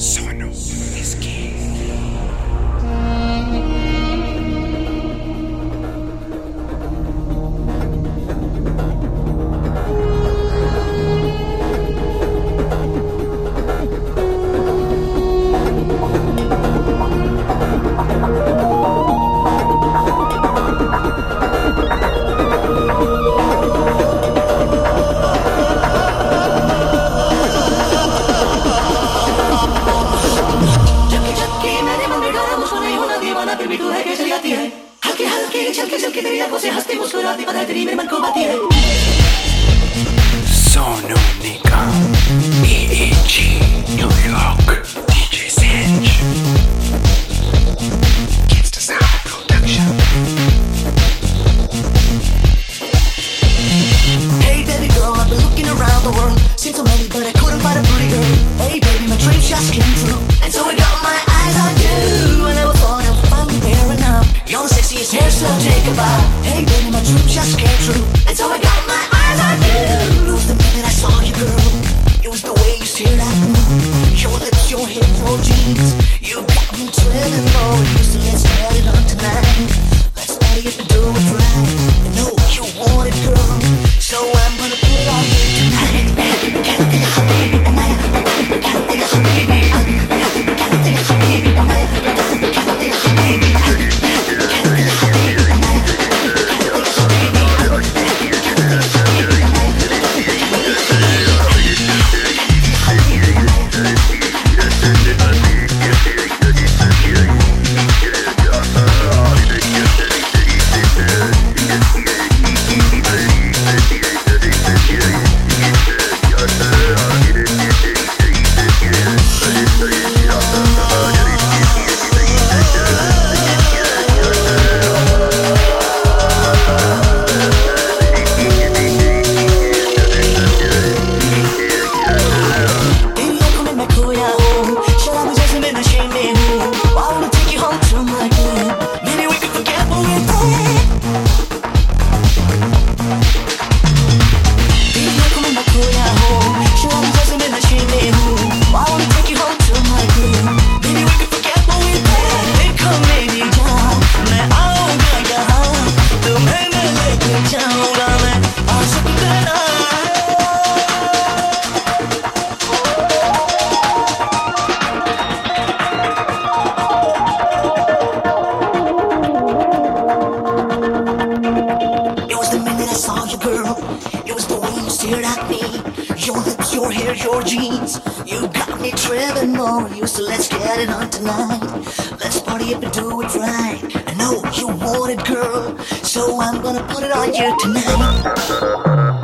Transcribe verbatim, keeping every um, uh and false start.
Sono Escape. फिर भी तू है कि चली आती है हल्के हल्के झलके झलके तेरी आंखों से हंसती मुस्कुराती पता है तेरी मेरे मन को बाती है Sono Nika E E G New York D J Sanj Gangsta Sound Production. Hey baby girl, I've been looking around the world, seen so many but I couldn't find a pretty girl. Hey baby, my dreams just came true, and so I got my eyes on you. I never thought I'd find you there and now. You're the sexiest hair, so take a bow. Hey baby, my dreams just came true, and so I got my eyes on you. It was the minute I saw you, girl. It was the way you stared at me. Your lips, your hair, your jeans. You got me trembling for you, so let's get it on tonight. Let's party if we do it right. I know you want it, girl, so I'm gonna put it on you tonight. Gotta think of baby tonight. Gotta think of baby. Gotta think of baby tonight. Gotta think of baby. Your jeans, you got me tripping more you, so let's get it on tonight. Let's party up and do it right. I know you want it, girl, so I'm gonna put it on you tonight.